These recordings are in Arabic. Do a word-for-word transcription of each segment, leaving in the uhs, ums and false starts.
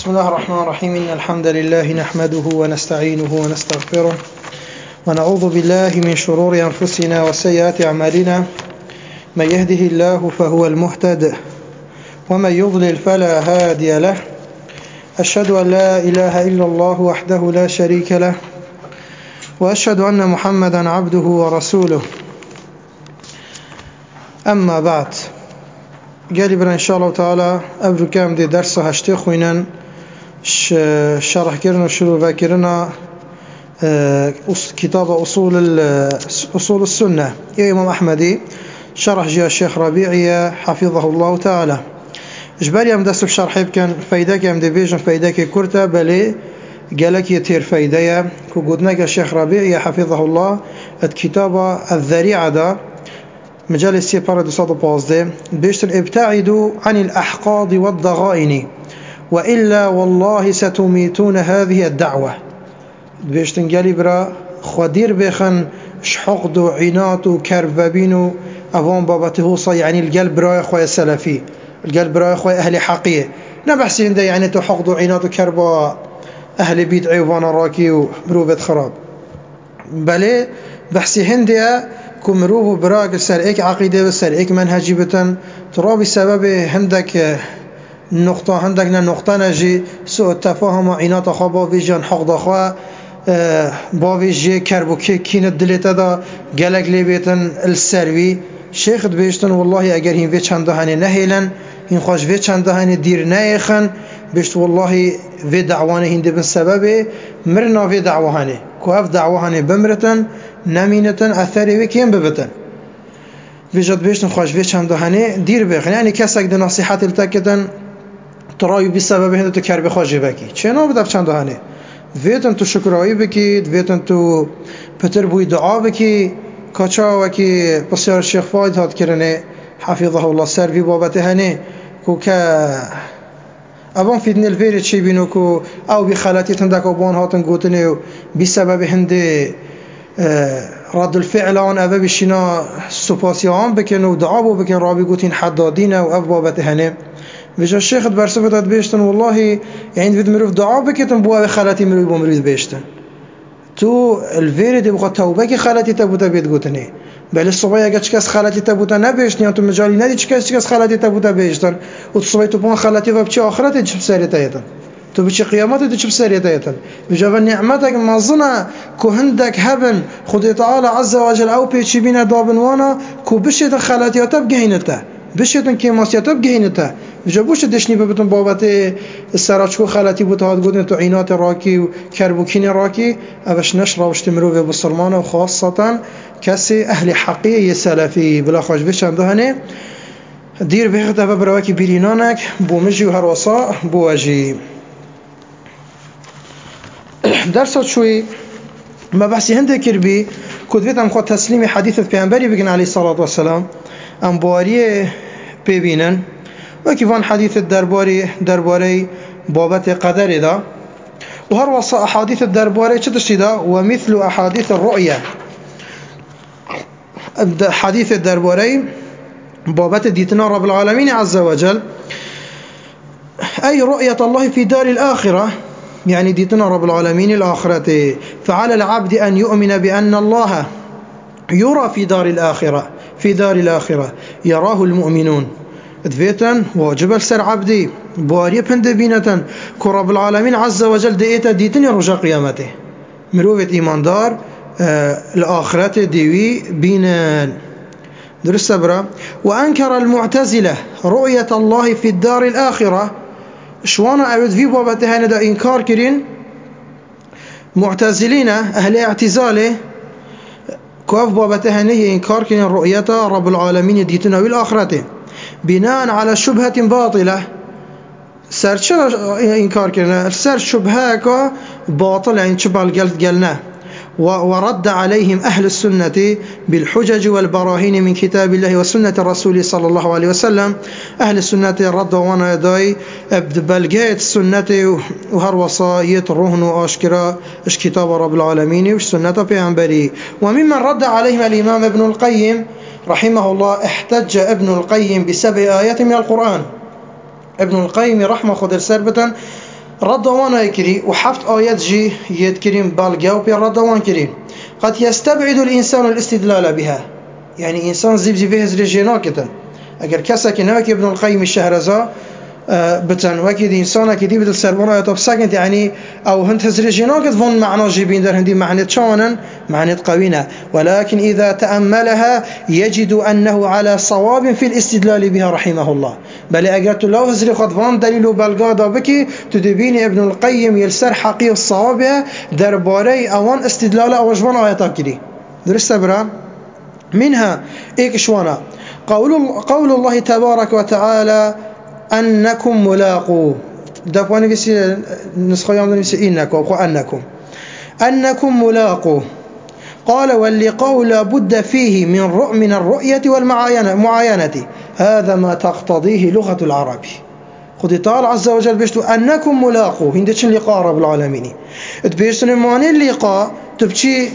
بسم الله الرحمن الرحيم إن الحمد لله نحمده ونستعينه ونستغفره ونعوذ بالله من شرور أنفسنا وسيئات أعمالنا من يهده الله فهو المهتد ومن يضلل فلا هادي له أشهد أن لا إله إلا الله وحده لا شريك له وأشهد أن محمدا عبده ورسوله أما بعد قال برا إن شاء الله تعالى أبرو كام دي درس هشتي خوينن شرح كرنا وشروع كرنا كتاب أصول أصول السنة يا إمام أحمدي شرح جاء الشيخ ربيعي حفظه الله تعالى إجباري يوم دست بشرح يمكن فايدك يوم دبيجن فايدك كرتا بلي قالك يتير فايدة كقدناك الشيخ ربيعي حفظه الله الكتاب الذريعة دا مجالس سيبارة دسات بازده بيشتر ابتعدوا عن الأحقاد والضغائن وإلا والله ستميتون هذه الدعوة بيشتن قالي برا خدير بيخن شحقد وعنات وكربابين أفون بابته يعني القلب راي أخوة السلفي القلب راي أخوة أهل حقية نبحثي هنده يعني تحقد وعنات وكربا أهل بيت عيوان راكي ومروبة خراب بلي بحثي هنده كمروه براك سرعيك عقيدة وسرعيك منهجي بتن ترابي سبب هندك نقطة هندك نقطة نجي سوء التفاهم وعنات خابا فيجان حق دخوا باويجي كربو كي كين الدليتا دا قالك لي بيتن السروي شيخ بيشتن والله اگر هين في چند هاني نهيلن هين خوش في چند هاني دير نايخن بيشت والله في دعوانه هين دبن سبب مرنا في دعوانه كواف دعوانه بمرتن نمينتن اثري وكين ببتن بيجد بيشتن خوش في چند هاني دير بيخن يعني كسك دي نصيحات التاكدن ترايو بسبب هندو كربي خوش بكي چنا بدف چند هاني ویتن تو شکرایی بکید ویتن تو پتر بوی دعا بکی کچا وکی بسیار شیخ فاید هات کرنه حفظه الله سر وی بابت هنه کو که ابان فیدن الویری چی بینو کو او بی خلطی تندک ابان هاتن گوتنه و بی سبب هنده رد الفعل آن او بشینا سپاسی آن بکن و دعا بو بکن رابی گوتین حدادین و او بابت هنه وجا الشيخ برسفت بيشتن والله يعني بد مروف دعاء بكتن بوا خالتي مروف بمروف بيشتن تو الفيرد يبقى توبه كي خالتي تبوتا بيت قوتني بل الصبايا قد كاس خالتي تبوتا نبيشتن تو مجالي ندي كاس كاس خالتي تبوتا بيشتن وتصبي تو بون خالتي وبشي اخرته تجيب سريتايتن تو بشي قيامته تجيب سريتايتن وجا نعمتك مازنا كو هندك هبن خدي تعالى عز وجل او بيشي بينا دابن وانا كو بشي خالتي تبقينته بشتن که ماسیاتا بگهینته جابوش دشنی ببتن بابت سراچکو خالتی بود هاد گودن تو عینات راکی و کربوکین راکی اوش نشر وشت مروه بسلمان و خاصتا کسی اهل حقیه سلفی بلا خوش بشن دهنه دیر بهت و براکی بیرینانک بومجی و هر وصا بواجی درس شوي ما بحثي هنده كربي كدفت ام خد تسليم حديث البيعنبري بقن عليه الصلاة والسلام ام بواريه ببینن و كيفان حديث الدرباري درباري بابت قدر دا وهر وصا احاديث الدرباري چتشي دا ومثل احاديث الرؤية حديث الدرباري بابت ديتنا رب العالمين عز وجل أي رؤية الله في دار الآخرة يعني ديتنا رب العالمين الآخرة فعلى العبد أن يؤمن بأن الله يرى في دار الآخرة في دار الآخرة يراه المؤمنون دفيتن واجب السر عبدي بواري بندبينة كرب العالمين عز وجل دئيتا ديتن رجاء قيامته مروفة إيمان دار آه الآخرة ديوي بينان درس سبرا وأنكر المعتزلة رؤية الله في الدار الآخرة شوانا أعود في بابتها ندى إنكار كرين معتزلين أهل اعتزاله كوف بابتها نهي إنكار كرين رؤية رب العالمين ديتنا والآخرة بناء على شبهة باطلة سر إنكار كرين سر شبهة باطلة يعني شبه القلب قلنا ورد عليهم أهل السنة بالحجج والبراهين من كتاب الله وسنة الرسول صلى الله عليه وسلم أهل السنة رد وانا يداي بلقيت السنة وهر وصاية الرهن وأشكرا إش كتاب رب العالمين وش سنة بيعنبري وممن رد عليهم الإمام ابن القيم رحمه الله احتج ابن القيم بسبع آيات من القرآن ابن القيم رحمه خدر سربة ردوان يكري وحفت آيات جي يذكرين بالجاو بين ردوان كرين قد يستبعد الإنسان الاستدلال بها يعني إنسان زيب زي فيه زريجينا كتن أجر كسك نوك ابن القيم الشهرزا بتن وكيد إنسان كدي بدل سربنا يتبسكنت يعني أو هنت هزريجينا كتفون معنى جيبين در هندي معنى شانا معنى قوينا ولكن إذا تأملها يجد أنه على صواب في الاستدلال بها رحمه الله بل أجرت الله هزري خطفان دليل بالقادة بكي تدبيني ابن القيم يلسر حقيق الصواب درباري أوان استدلال أوجبان آياتك كدي درست برا منها إيكشوانا قول, قول الله تبارك وتعالى أنكم ملاقو دفعني بيسي نسخة يوم بيسي إنكم أو أنكم أنكم ملاقو قال واللقاء لا بد فيه من رؤ من الرؤية والمعاينة معاينة هذا ما تقتضيه لغة العرب خذ تعالى عز وجل بيشتو أنكم ملاقو هندش اللقاء رب العالمين تبيشتو نماني اللقاء تبشي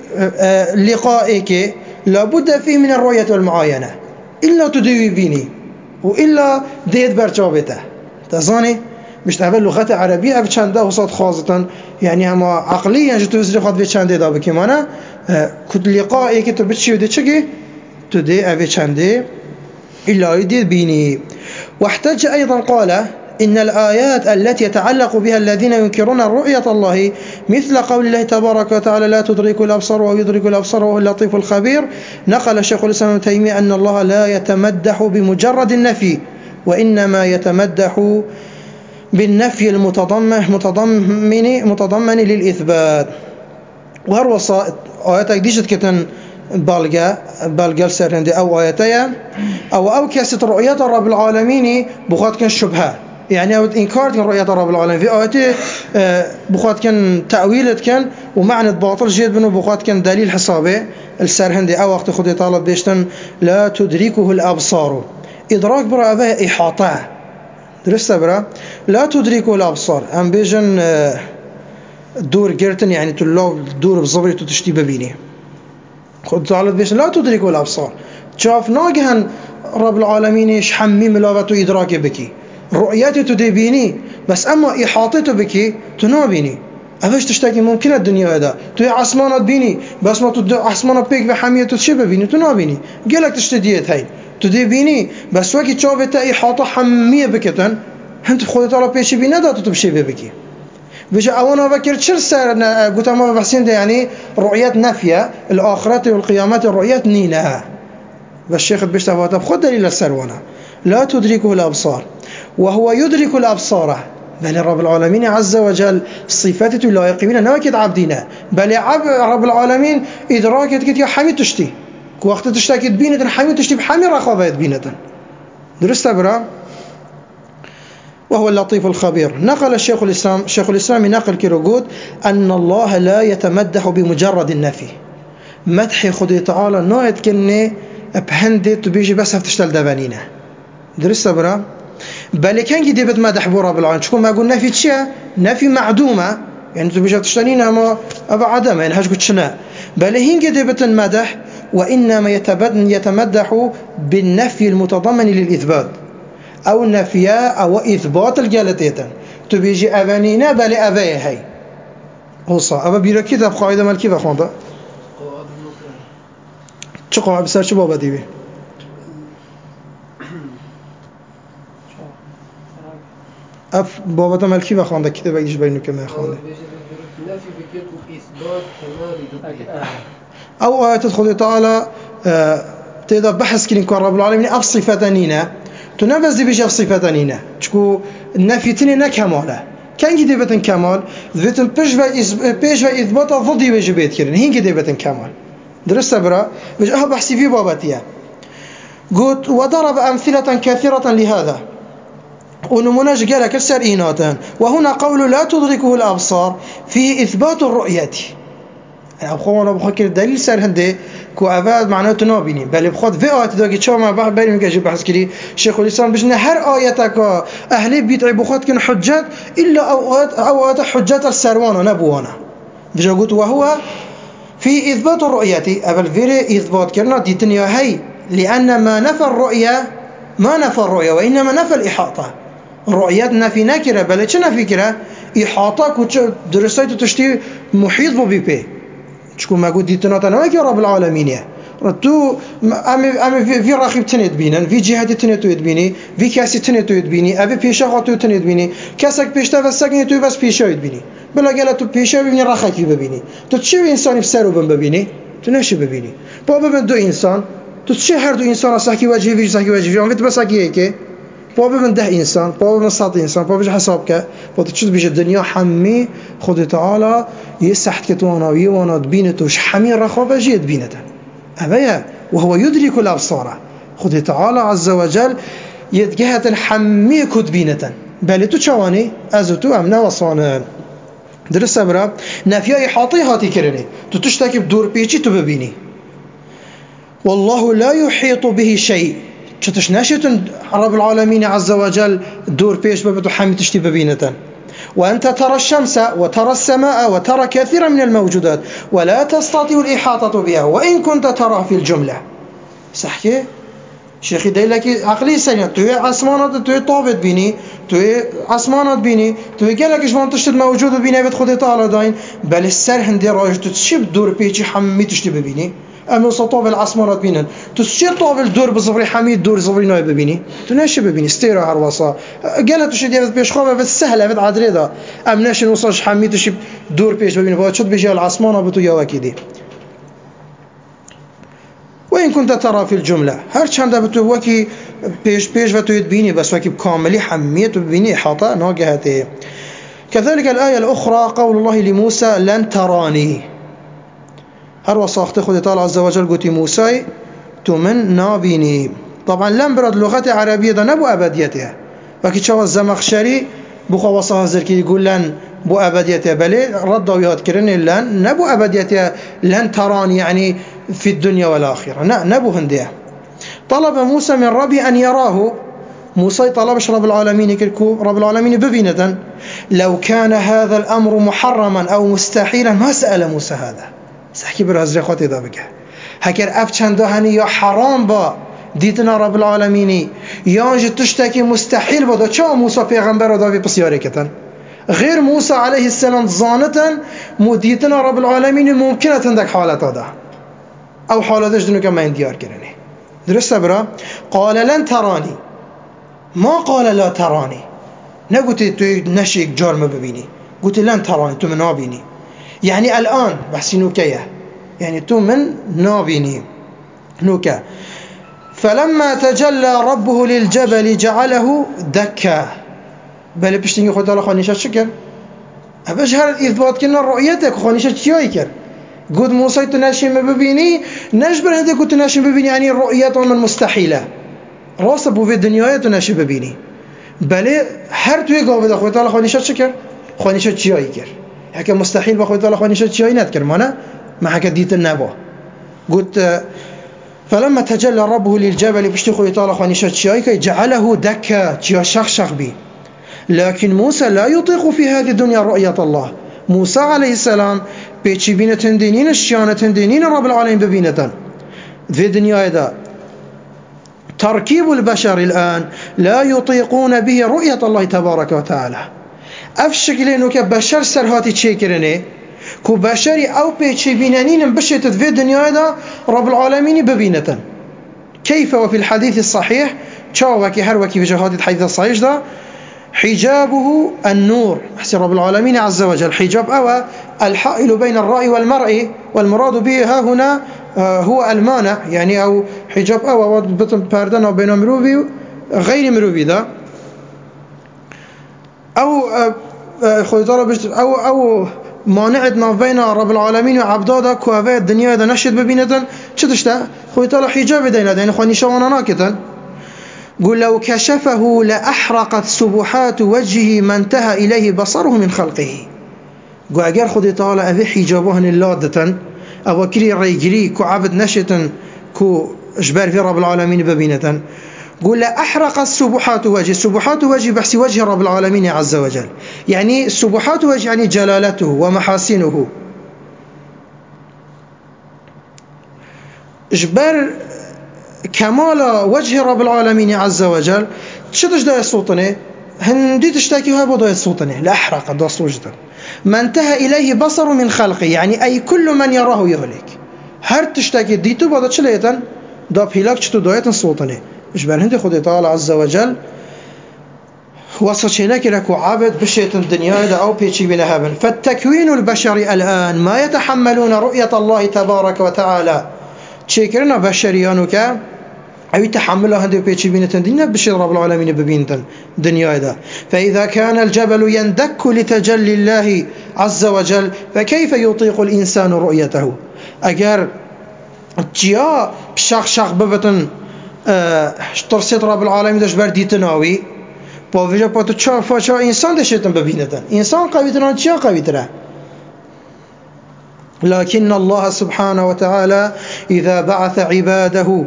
لقائك لا بد فيه من الرؤية والمعاينة إلا تدوي بيني وإلا ديت برجابته تزاني مش تعمل لغة عربية بچنده وصاد خاصة يعني هما عقليا جتو وزري خاط بچنده دا بكمانا كد لقائي كتو بتشي ودي چكي تدي أبي چنده إلا يديت بيني واحتج أيضا قال إن الآيات التي يتعلق بها الذين ينكرون رؤية الله مثل قول الله تبارك وتعالى لا تدرك الأبصار ويدرك الأبصار وهو اللطيف الخبير نقل الشيخ الإسلام ابن تيمية أن الله لا يتمدح بمجرد النفي وإنما يتمدح بالنفي المتضمن متضمن متضمن للإثبات وهو آياتك ديجت كتن بالجا بالجا سرندي أو آياتيا أو أو كاسة رؤية رب العالمين بخات كان شبهة يعني أو إنكار كان رؤية رب العالمين في آياته بخات كان تأويل كان ومعنى باطل جد بنو بخات كان دليل حسابه السرهندي أو وقت خذ طالب بيشتن لا تدركه الأبصار إدراك برا أباه إحاطة درست برا لا تدركه الأبصار أم بيجن دور جرتن يعني تلو دور بزبري تشتي ببيني خذ طالب بيشتن لا تدركه الأبصار شاف ناقهن رب العالمين إيش حمي ملاوته إدراكه بكي رؤيته تدبيني بس أما إحاطته بكي تنابيني أفش تشتكي ممكن الدنيا هذا توي عصمانات بيني بس ما تد عصمانات بيك بحمية تشبه بيني تنابيني قالك تشتديت هاي تدبيني بس وقت تشوفته إحاطة حمية بكتن هنت خذت على بيش بينا ده تبشبه بكي بيجي أونا بكر شر سر قلت ما بحسين ده يعني رؤيات نافية الآخرة والقيامات الرؤيات نينها بالشيخ بيشتغل طب خد دليل السروانة لا تدركه الأبصار وهو يدرك الأبصار بل رب العالمين عز وجل صفاته لا يقيمين نواكد عبدنا بل عب رب العالمين إدراكت كت يا حمي تشتي وقت تشتكي بينة حمي تشتي بحمي رخابات بينة درست برا وهو اللطيف الخبير نقل الشيخ الإسلام الشيخ الإسلام نقل كيروغود أن الله لا يتمدح بمجرد النفي مدح خدي تعالى نايت كني بهندي تبيجي بس هفتشتل دبانينه درست برا بل كان كي ديبت مدح بو رب العالمين شكون ما قلنا نفي تشيا نفي معدومه يعني تبيجي تشتنينا ما ابا عدم يعني هاش قلت شنا بل هين كي ديبت المدح وانما يتمدح بالنفي المتضمن للاثبات او النفي او اثبات الجالتين تبيجي ابانينا بل اباي هي هوصا ابا بيرا كتاب قاعده مالكي بخونده چه قاعده بسر چه بابا دیوی اف بابا تا ملکی بخونده کتاب اگیش بینو که من خونده او آيات خذ تعالى تقدر بحث كلين كون رب العالمين اف صفه نينا تنفذ بيجي اف صفه نينا تشكو النفي تنينا كماله كان كده كمال ذاتن بيش و بيش و اثبات ضد يجي بيت كرين هين كده بتن كمال درست برا بيجي اه بحثي في باباتيا قلت وضرب امثله كثيره لهذا ونمونج قال كسر إيناتان وهنا قول لا تدركه الأبصار في إثبات الرؤية يعني أبخوانا بخوكي دليل سر هنده كو أفاد معناته نابيني بل بخواد في آيات داقي شو ما بح بيني مكاجي بحث كري شيخ الإسلام بجنا هر آياتك أهلي بيتعي بخواد كن حجات إلا أوقات أوقات حجات السروانة نبوانا بجا قلت وهو في إثبات الرؤية أبل فيري إثبات كرنا ديتنيا هي لأن ما نفى الرؤية ما نفى الرؤية وإنما نفى الإحاطة رؤيتنا في نكرة بل شنا فكرة إحاطة كوتش درسته تشتي محيط بو بيبي شكون ما قلت ديتنا تناك يا رب العالمين يا تو أمي أمي في في راخب تنيت بينن في جهة تنيت يدبيني في كاسي تنيت يدبيني أبي بيشة خاطو تنيت بيني كاسك بيشتا بس سكني تو بس بيشة يدبيني بلا قالة تو بيشة بيني راخك ببيني تو تشوي إنسان بسرو بن ببيني تناش ببيني بابا من دو إنسان تو تشهر دو إنسان أسحكي وجهي في سحكي وجهي في عمري بس أكيد هيك بابا من ده إنسان بابا من صات إنسان بابا حسابك بابا تشوف بيج الدنيا حمي خد تعالى يسحت كتوانا ويوانا تبينتوش حمي رخابة جيد بينته أبيها وهو يدرك الأبصار خد تعالى عز وجل يتجهة الحمي كد بينته بل تشواني أزتو أمنا وصانا درس برا نفيا إحاطي هاتي كرني تتشتكي بدور بيجي تببيني والله لا يحيط به شيء شتش ناشط رب العالمين عز وجل دور بيش ببتو حمي تشتي ببينة وأنت ترى الشمس وترى السماء وترى كثيرا من الموجودات ولا تستطيع الإحاطة بها وإن كنت تراه في الجملة صحيح شيخي دايلك عقلي سنة توي عسمانات توي طابت بيني توي عسمانات بيني توي قالك إيش ما تشتد موجود بيني بتخدي تعالى داين بل السر هندي راجع تشيب دور بيجي حمي تشتي ببيني أما صطاب العصمانات بينن تسير طاب الدور بصفري حميد دور صفري ناي ببيني تناشي ببيني استيرا هروسا قالت وش دي بيش خوفه بس سهله بد عدريده ام ناشي نوصلش حميد تشي دور بيش ببيني بعد شد بيجي العصمانه بتو يا وكيدي وين كنت ترى في الجمله هر چند بتو وكي بيش بيش بتو يدبيني بس وكي كاملي حميت ببيني احاطه ناقهته. كذلك الايه الاخرى قول الله لموسى لن تراني هر وصاخت خد تعالى عز وجل قلت موسى تمن نابيني طبعا لم برد لغة عربية ده نبو أبديتها وكي شو الزمخشري بخوا وصاها زركي يقول لن بو أبديتها بل رد ويهات كرن لن نبو أبديتها لن تراني يعني في الدنيا والآخرة نبو هندية. طلب موسى من ربي أن يراه موسى طلبش رب العالمين كركو رب العالمين ببينة لو كان هذا الأمر محرما أو مستحيلا ما سأل موسى هذا سحكي برهزري خواتي دا بگه هكر اف چنده هني يا حرام با ديتنا رب العالمين يانج تشتكي مستحيل بدا چا موسى پیغمبر دا بي بسياري كتن غير موسى عليه السلام ظانتا مو ديتنا رب العالمين ممكنة عندك حالتا دا او حالتش دنو كما انديار كرني درست برا قال لن تراني ما قال لا تراني نقلت تو نشيك جارم ببيني قلت لن تراني تو من نابيني يعني الآن بحسي نوكيه يعني تو من نابيني نوكا فلما تجلى ربه للجبل جعله دكا بل بشتنجي خد الله خانيشة شكر أبش هل إثبات كنا رؤيتك خانيشة شيء كر قد موسى تناشي مبيني نجبر هذا قد تناشي مبيني يعني الرؤيات من مستحيلة راسب في الدنيا تناشي مبيني بل هر توي قابل خد الله خانيشة شكر خانيشة شيء كر هكا مستحيل بخوي تعالى خانيشة شيء نذكر مانا ما حكى ديت النبوة قلت فلما تجلى ربه للجبل بشتي خوي تعالى خانيشة شيء كي جعله دكا تيا شخشخ بي لكن موسى لا يطيق في هذه الدنيا رؤية الله موسى عليه السلام بيتشي بينة دينين الشيانة دينين رب العالمين ببينة في الدنيا هذا تركيب البشر الآن لا يطيقون به رؤية الله تبارك وتعالى افشكلينو که بشر سر هاتی چه کرنه کو بشری او پیچی بینانین بشت في الدنيا دا رب العالمين ببينة كيف وفي الحديث الصحيح شاوكي هروكي في جهاد الحديث الصحيح دا حجابه النور حسن رب العالمين عز وجل حجاب او الحائل بين الرأي والمرء والمراد به ها هنا هو المانع يعني او حجاب او بطن باردن بين مروبي غير مروبي دا او أو أو مانعتنا بين رب العالمين وعبداده كوافة الدنيا إذا نشد ببينة شدشته خوي تعالى حجاب دينا دين خواني شوانا ناكتا قل لو كشفه لأحرقت سبحات وجهه ما انتهى إليه بصره من خلقه قل أجر خوي تعالى أبي حجابهن اللادة أو كري ريجري كو عبد نشتا كو إجبار في رب العالمين ببينة قل أحرق السبحات وجه السبحات وجه بحث وجه رب العالمين عز وجل يعني السبحات وجه يعني جلالته ومحاسنه إجبار كمال وجه رب العالمين عز وجل شدش ده السلطنة هندي تشتكي هاي بضاية صوتني لأحرق الدوس وجدا ما انتهى إليه بصر من خلقه يعني أي كل من يراه يهلك هر تشتكي ديتو بضاية شليتا داب هلاك شتو داية صوتني مش بان هندي خدي تعالى عز وجل وصلت لك وعابد بشيت الدنيا دا أو بيشي بنا هبن فالتكوين البشري الآن ما يتحملون رؤية الله تبارك وتعالى تشكرنا بشريانك أو يتحملها هندي بيشي بنا تندينا بشير رب العالمين ببينتن دنيا دا فإذا كان الجبل يندك لتجلي الله عز وجل فكيف يطيق الإنسان رؤيته أجر جيا بشاق شاق ببتن اه ترسيط رب العالمين داش بردي تناوي باوجا باتو چا فاشا انسان دشتن ببينتن انسان قوي تران چيا قوي تره لكن الله سبحانه وتعالى إذا بعث عباده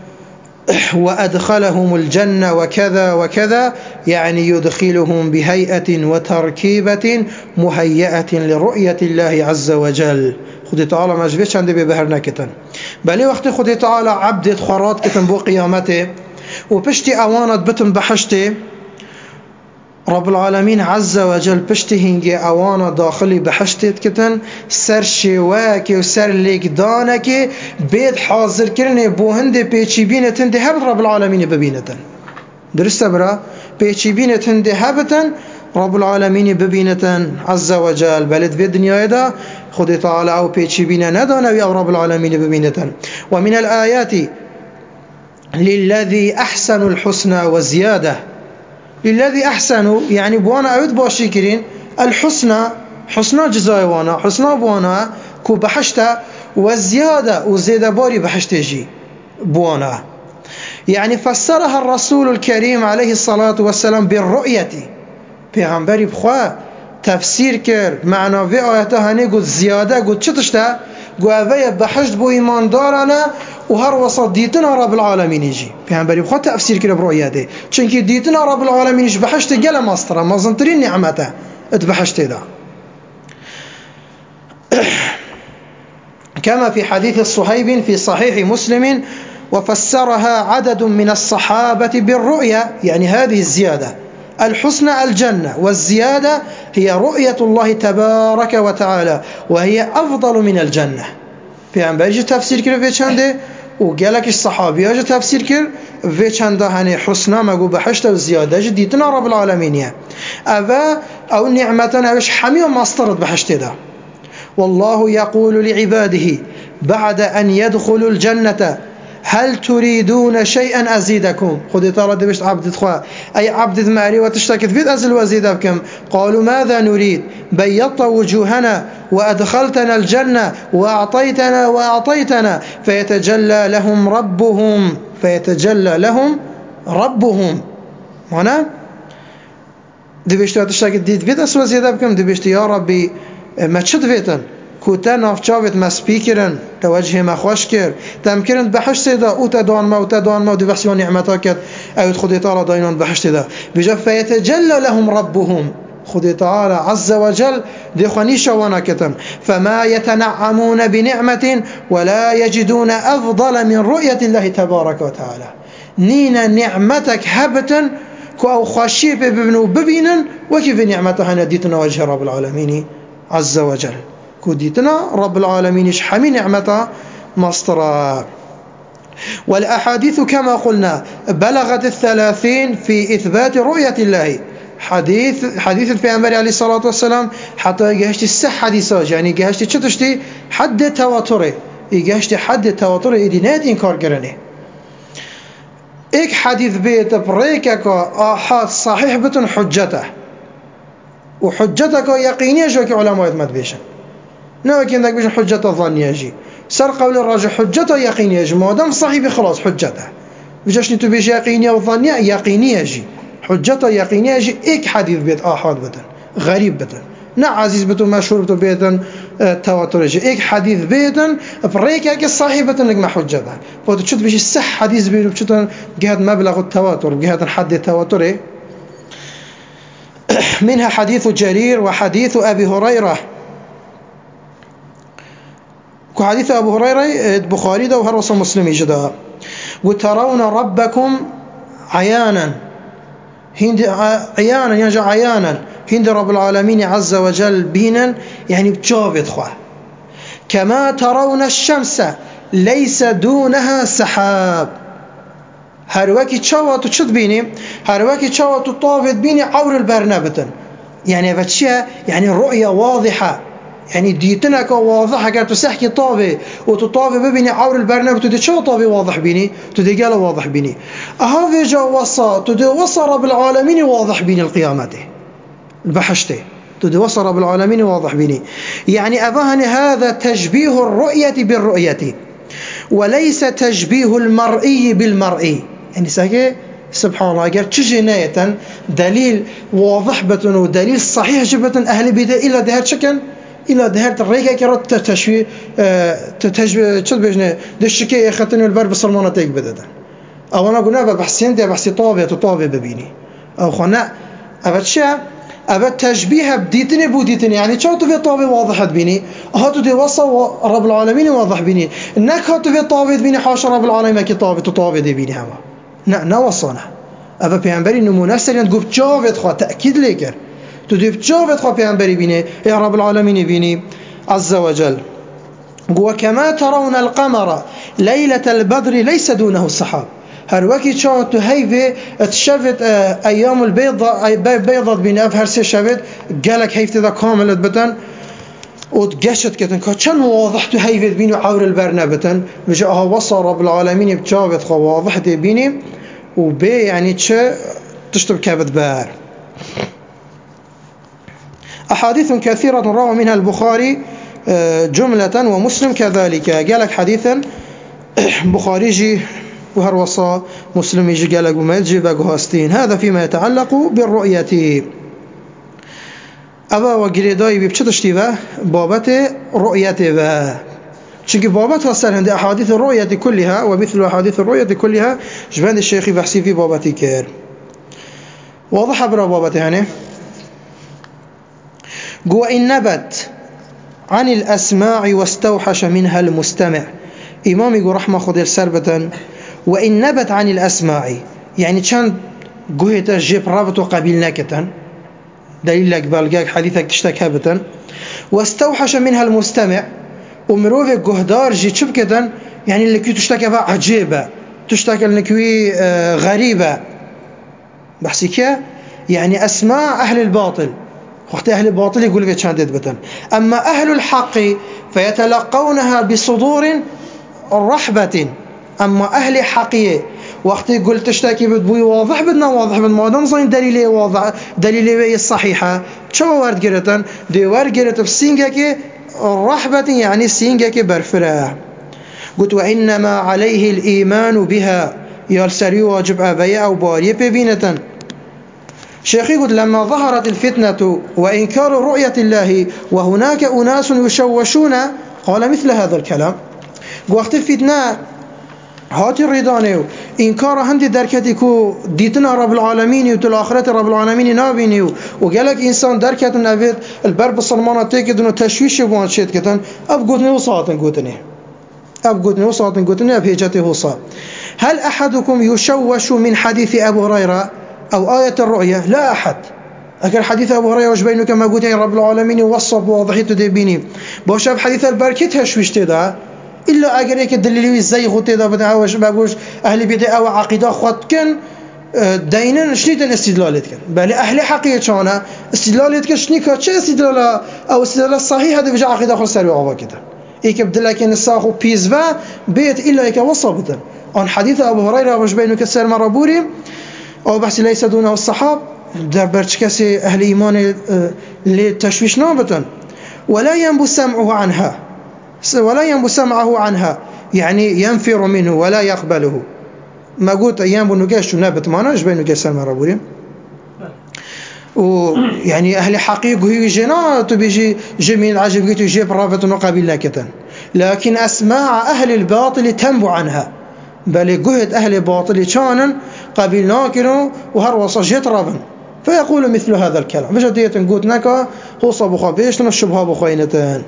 وأدخلهم الجنة وكذا وكذا يعني يدخلهم بهيئة وتركيبة مهيئة لرؤية الله عز وجل خدي تعالى ما جبتش عندي ببهرنا كتن بل وقت خدي تعالى عبد خرات كتن بو قيامته وبشتي أوانت بتن بحشتي رب العالمين عز وجل بشتهنجي أوانا داخلي بحشتت كتن سر شواكي وسر ليك دانكي بيد حاضر كرني بو هندي بيچي بينتن دي هبت رب العالمين ببينتن درست برا بيچي بينتن دي هبتن رب العالمين ببينتن عز وجل بلد في الدنيا دا خدي تعالى أو بيچي بينا ندانوي أو رب العالمين ببينتن ومن الآيات للذي أحسن الحسنى وزيادة للذي أحسنوا يعني بوانا أود باشيكرين الحسنى حسنى جزاي وانا حسنى بوانا كو بحشتا والزيادة وزيادة باري بحشتجي بوانا يعني فسرها الرسول الكريم عليه الصلاة والسلام بالرؤية پیغمبری بخواه تفسير كر معنى في آياتها هنه قد زيادة قد چتشتا قد بحشت بو إيمان دارانا وهر وسط ديتنا رب العالمين يجي پیغمبری بخواه تفسير كر برؤيته چونك ديتنا رب العالمين يجي بحشت قل مصطرة مازنترين نعمته اتبحشت دا كما في حديث الصهيب في صحيح مسلم وفسرها عدد من الصحابة بالرؤيا يعني هذه الزيادة الحسنى الجنة والزيادة هي رؤية الله تبارك وتعالى وهي أفضل من الجنة پیغمبر جي تفسير كر في چنده وقالك الصحابي جي تفسير كر في چنده هني حسنى مگو بحشت والزيادة جي ديتنا رب العالمين أفا أو نعمتنا وش حمي ومصطرد بحشت ده والله يقول لعباده بعد أن يدخلوا الجنة هل تريدون شيئا أزيدكم خذ ترى دبشت عبد تخوا أي عبد ماري وتشتكت في أزل وزيدكم قالوا ماذا نريد بيضت وجوهنا وأدخلتنا الجنة وأعطيتنا وأعطيتنا فيتجلى لهم ربهم فيتجلى لهم ربهم هنا دبشت تشتكت ديت في أزل وزيدكم دبشت يا ربي ما تشد فيتن كوتا نافچاوت مسبيكرن توجه ما خوش كر تمكرن بحشت دا او تدان ما او تدان ما دو بحثيان نعمتا كد او خدي تعالى داينان بحشت دا بجا فيتجلى لهم ربهم خدي تعالى عز وجل دي خنيشة وانا كتن فما يتنعمون بنعمة ولا يجدون أفضل من رؤية الله تبارك وتعالى نينا نعمتك هبتا كو او خاشي ببنو ببينا وكيف نعمتها نديتنا وجه رب العالمين عز وجل كوديتنا رب العالمين حمي نعمته مصطرى والأحاديث كما قلنا بلغت الثلاثين في إثبات رؤية الله حديث حديث البيغمبر عليه الصلاة والسلام حتى يجهشت السح حديثاج يعني يجهشت چتشتي حد تواتره يجهشت حد تواتره إدينات إنكار قرنه إيك حديث بيت بريكك آحاد صحيح بتن حجته وحجتك يقينية جوك علماء يتمد بيشن نوكي انك بيش حجته ظنية يجي سر قول الراجح حجته يقينية يجي ما دام صحيح خلاص حجته بيجاشني تو بيش يقينية وظنية يقينية يجي حجته يقينية يجي ايك حديث بيت آحاد بتن غريب بتن نا عزيز بتن مشهور بتن بيتن تواتر يجي ايك حديث بيتن بريك ايك الصحيح بتن لك ما حجته فوتو تشد بيش السح حديث بيتن بشتن جهد مبلغ التواتر جهد حد التواتر منها حديث جرير وحديث أبي هريرة كحديث أبو هريرة البخاري ده وهرس مسلم جدا وترون ربكم عيانا هند عيانا ينجا عيانا هند رب العالمين عز وجل بينا يعني بتشوفت خواه كما ترون الشمس ليس دونها سحاب هر وقت تشوت تشد بيني هر وقت تشوت طافت بيني عور البرنبتن يعني فتشيا يعني الرؤية واضحة يعني ديتنك واضحة كانت تسحكي طافي وتطافي ببيني عور البرنبت تدي شو طافي واضح بيني تدي قال واضح بيني هذا جا وصى تدي وصى رب العالمين واضح بيني القيامته البحشته تدي وصى رب العالمين واضح بيني يعني أبهن هذا تشبيه الرؤية بالرؤية وليس تشبيه المرئي بالمرئي يعني ساكي سبحان الله قال تجناية دليل واضح بتن ودليل صحيح جبتن أهل بدا إلى دهر شكل إلى دهر الريكة كرت تشبيه تشبيه تشبه دشكي أخذتني البر بصرمانة تيك بددا أو أنا قلنا بحسين ده بحسي طابع تطابع ببيني أو خنا أبد شيء أبد تشبيه بديتني بوديتني يعني شو تبي طابع واضح بيني هاتو دي وصل رب العالمين واضح بيني إنك هاتو في طابع بيني حاش رب العالمين كي طابع تطابع دي بيني هوا نا نوصلنا أبا بيعنبري إنه مناسر ينتقو بتشافت خوا تأكيد ليكر تدي بتشافت خوا بيعنبري بيني يا رب العالمين بيني عز وجل وكما ترون القمر ليلة البدر ليس دونه السحاب هر وقت شاهد هيفي تشافت أيام البيضة بيضة بيني أفهر سي شافت قالك هيفت ذا كامل بتن وتقشت كتن كان واضح تهيفت بيني عور البرنبتن وجاءها وصل رب العالمين بتشافت خوا واضح دي بيني وبي يعني تش تشتب كبد بار أحاديث كثيرة روى منها البخاري جملة ومسلم كذلك قالك حديثا بخاري جي وهروصا مسلم يجي قالك وما يجي بقهاستين هذا فيما يتعلق بالرؤية أبا وقريداي بيبتشتشتي با بابت رؤية با چونك بابتها سر هند أحاديث الرؤية كلها ومثل أحاديث الرؤية كلها جبان الشيخ بحسي في بابتي كير واضح برا بابتي هاني قوة إن نبت عن الأسماع واستوحش منها المستمع إمامي قو رحمة خذير سربة وإن نبت عن الأسماع يعني كان قوهة الجيب رابط قبيل نكتا دليل لك بالقاك حديثك تشتك هبتا واستوحش منها المستمع ومروفك قهدار جي شبكة يعني اللي كي تشتكى بقى عجيبة تشتكى اللي كي غريبة بحسيك يعني أسماء أهل الباطل وقت أهل الباطل يقول لك شاندد بتن أما أهل الحق فيتلقونها بصدور رحبة أما أهل حقية وقت يقول تشتكي بدبوي واضح بدنا واضح بدنا ما نظن دليلي واضح دليلي الصحيحة شو ورد قرتن دي ورد قرت بسينجك رحبة يعني سينجك برفرة قلت وإنما عليه الإيمان بها يرسل واجب أبي أو باري ببينة شيخي قلت لما ظهرت الفتنة وإنكار رؤية الله وهناك أناس يشوشون قال مثل هذا الكلام وقت الفتنة هاتي الرضانيو إنكار هندي دركتكو ديتنا رب العالمين وتل آخرة رب العالمين نابينيو وقالك إنسان دركت نبيت البرب الصرمانة تيكدن وتشويش يبوان شيت كتن أب قدني وصاتن قوتني أب قدني وصاتن قوتني أب هيجتي وصا هل أحدكم يشوش من حديث أبو هريرة أو آية الرؤية لا أحد أكل حديث أبو هريرة وجبينه كما قلت يا رب العالمين وصب ووضحيته ديبيني بوشاب حديث البركة تشويش تدا إلا أجر هيك الدليل إزاي خوتي ده بتعاوش بقولش أهل بدع أو عقيدة خط كان دينا شنيد الاستدلالات كان بل أهل حقيقة أنا استدلالات كان شني كاتش استدلال أو استدلال صحيح هذا بيجي عقيدة خل سريع عوا كده إيك بدل كان الساخو بيزفا بيت إلا إيك وصبته عن حديث أبو هريرة وجبينه كسر مرابوري أو بحث ليس دونه الصحاب در برشكسي أهل إيمان للتشويش نابتا ولا ينبو سمعه عنها ولا ينبو سمعه عنها يعني ينفر منه ولا يقبله ما قلت أيام بنقاش نابت معنا جبين نقاش سلمى ربوري ويعني أهل حقيقه هي جنات بيجي جميل عجب قلت يجيب رافة مقابل لكتا لكن أسماع أهل الباطل تنبو عنها بل قهد أهل الباطل كانا قبل ناكنوا وهروص جيت رافا فيقول مثل هذا الكلام فجدية قلت نكا هو صابو خبيش الشبهة بخوينتان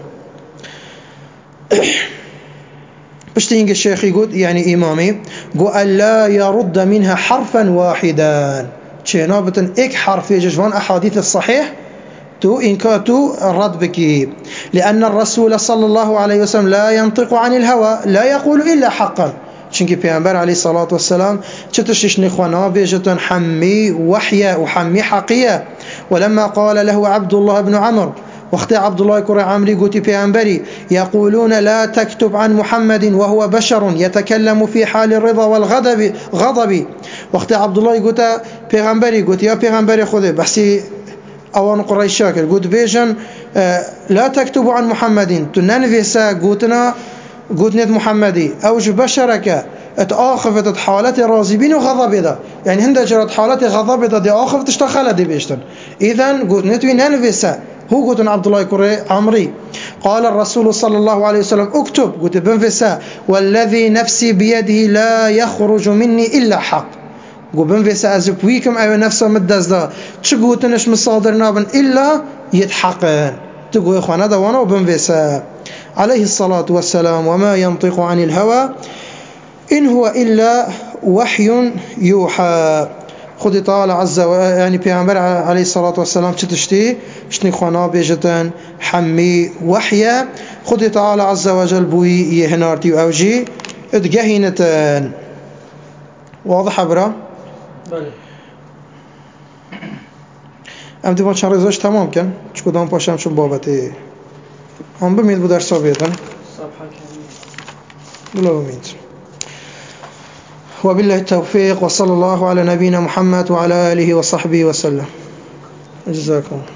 بشتينج الشيخ يقول يعني إمامي قال لا يرد منها حرفا واحدا شنابة إك حرف جوان أحاديث الصحيح تو إنكاتو الرد بك، لأن الرسول صلى الله عليه وسلم لا ينطق عن الهوى لا يقول إلا حقا. چونكي پیامبر عليه الصلاة والسلام چتشش نخوانا بيجتن حمي وحيا وحمي حقيا. ولما قال له عبد الله بن عمرو وقت عبد الله كرة عمري قلت پیامبري يقولون لا تكتب عن محمد وهو بشر يتكلم في حال الرضا والغضب غضب. وقت عبد الله قلت پیامبري قلت يا پیامبري خذ بحسي اوان قريش شاكر قلت بيجن لا تكتب عن محمد تننفسا قلتنا قلت نت محمدي اوج بشرك اتآخفت حالة راضبين وغضب ده، يعني هند جرت حالة غضب ده دي آخفت اشتخلت دي بيشتن. اذن قلت نتوي ننفسا هو قلت عبد الله كري عمري. قال الرسول صلى الله عليه وسلم اكتب قلت بنفسا والذي نفسي بيده لا يخرج مني إلا حق. قلت بنفسا أزب ويكم أيوة نفسه مدزدا تشقوت نش مصادر نابن إلا يتحقن تقول إخوانا دوانا وبنفسا عليه الصلاة والسلام وما ينطق عن الهوى إن هو إلا وحي يوحى. خد تعالى عز وجل يعني پیامبر عليه الصلاة والسلام چتشتي شتني خوانا بيجتن حمي وحيا. خد تعالى عز وجل بوي يهنارتي وأوجي ادقهينتن. واضح برا؟ بله. ام دیوان چند رزاش تمام کن چکو دام پاشم شون بابته هم بمید بو در صابیتن بلا بمید. وبالله التوفيق وصلى الله على نبينا محمد وعلى آله وصحبه وسلم. جزاكم.